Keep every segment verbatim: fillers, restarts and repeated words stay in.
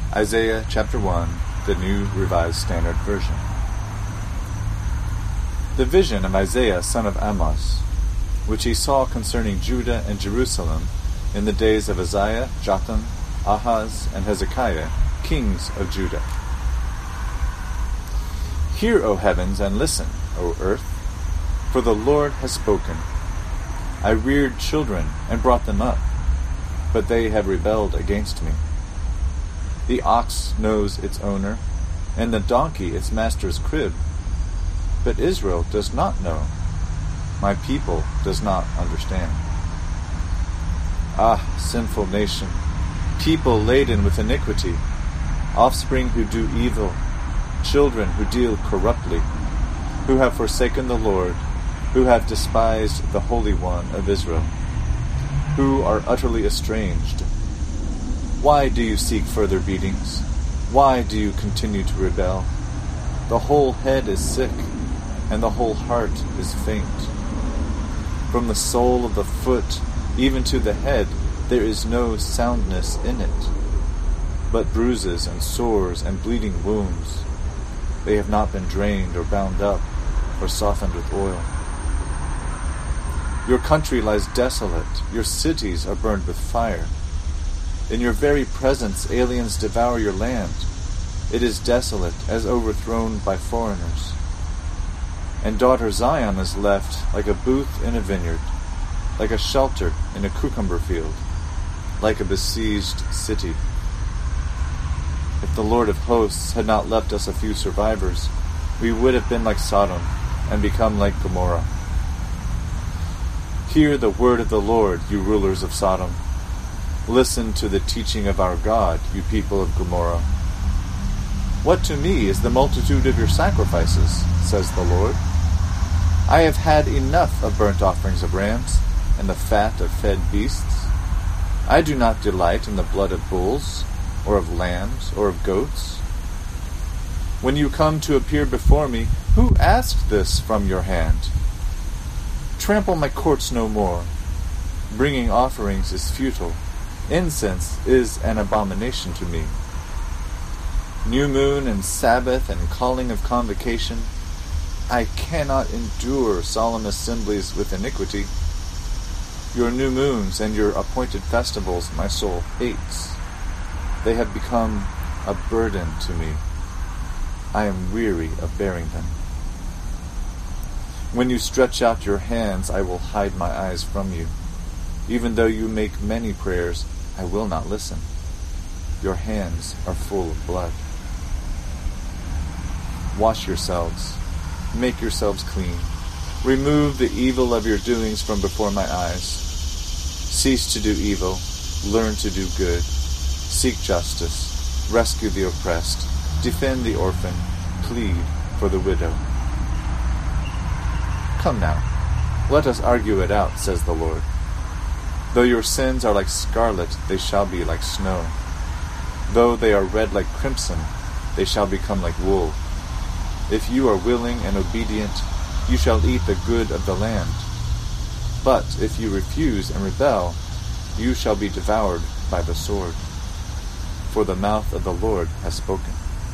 Isaiah chapter one, the New Revised Standard Version. The vision of Isaiah son of Amoz, which he saw concerning Judah and Jerusalem in the days of Uzziah, Jotham, Ahaz, and Hezekiah, kings of Judah. Hear, O heavens, and listen, O earth, for the Lord has spoken. I reared children and brought them up, but they have rebelled against me. The ox knows its owner, and the donkey its master's crib. But Israel does not know. My people does not understand. Ah, sinful nation, people laden with iniquity, offspring who do evil, children who deal corruptly, who have forsaken the Lord, who have despised the Holy One of Israel, who are utterly estranged. Why do you seek further beatings? Why do you continue to rebel? The whole head is sick, and the whole heart is faint. From the sole of the foot even to the head there is no soundness in it, but bruises and sores and bleeding wounds. They have not been drained or bound up or softened with oil. Your country lies desolate, your cities are burned with fire. In your very presence aliens devour your land. It is desolate, as overthrown by foreigners. And daughter Zion is left like a booth in a vineyard, like a shelter in a cucumber field, like a besieged city. If the Lord of hosts had not left us a few survivors, we would have been like Sodom and become like Gomorrah. Hear the word of the Lord, you rulers of Sodom. Listen to the teaching of our God, you people of Gomorrah. What to me is the multitude of your sacrifices, says the Lord? I have had enough of burnt offerings of rams and the fat of fed beasts. I do not delight in the blood of bulls, or of lambs, or of goats. When you come to appear before me, who asked this from your hand? Trample my courts no more. Bringing offerings is futile. Incense is an abomination to me. New moon and Sabbath and calling of convocation. I cannot endure solemn assemblies with iniquity. Your new moons and your appointed festivals my soul hates. They have become a burden to me. I am weary of bearing them. When you stretch out your hands, I will hide my eyes from you. Even though you make many prayers, I will not listen. Your hands are full of blood. Wash yourselves. Make yourselves clean. Remove the evil of your doings from before my eyes. Cease to do evil. Learn to do good. Seek justice. Rescue the oppressed. Defend the orphan. Plead for the widow. Come now, let us argue it out, says the Lord. Though your sins are like scarlet, they shall be like snow. Though they are red like crimson, they shall become like wool. If you are willing and obedient, you shall eat the good of the land. But if you refuse and rebel, you shall be devoured by the sword. For the mouth of the Lord has spoken.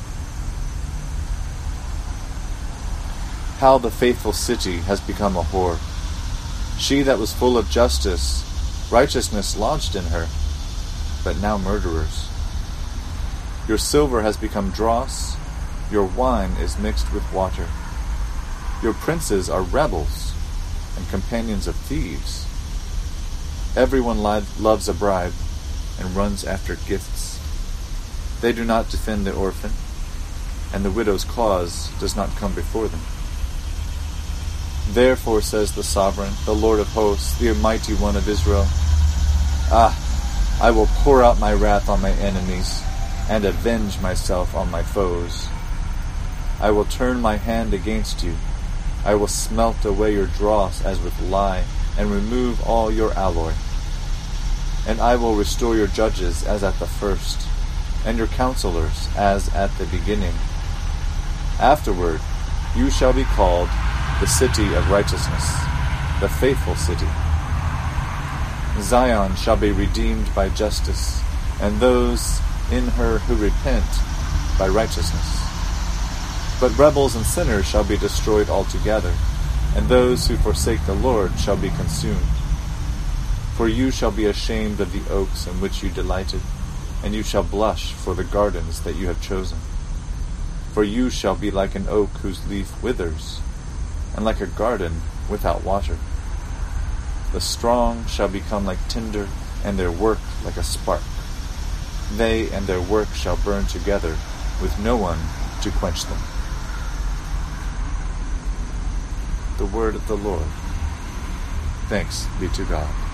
How the faithful city has become a whore. She that was full of justice, righteousness lodged in her, but now murderers. Your silver has become dross, your wine is mixed with water. Your princes are rebels and companions of thieves. Everyone li- loves a bribe and runs after gifts. They do not defend the orphan, and the widow's cause does not come before them. Therefore, says the Sovereign, the Lord of hosts, the Almighty One of Israel, Ah, I will pour out my wrath on my enemies, and avenge myself on my foes. I will turn my hand against you. I will smelt away your dross as with lye, and remove all your alloy. And I will restore your judges as at the first, and your counselors as at the beginning. Afterward, you shall be called the city of righteousness, the faithful city. Zion shall be redeemed by justice, and those in her who repent by righteousness. But rebels and sinners shall be destroyed altogether, and those who forsake the Lord shall be consumed. For you shall be ashamed of the oaks in which you delighted, and you shall blush for the gardens that you have chosen. For you shall be like an oak whose leaf withers, and like a garden without water. The strong shall become like tinder, and their work like a spark. They and their work shall burn together, with no one to quench them. The word of the Lord. Thanks be to God.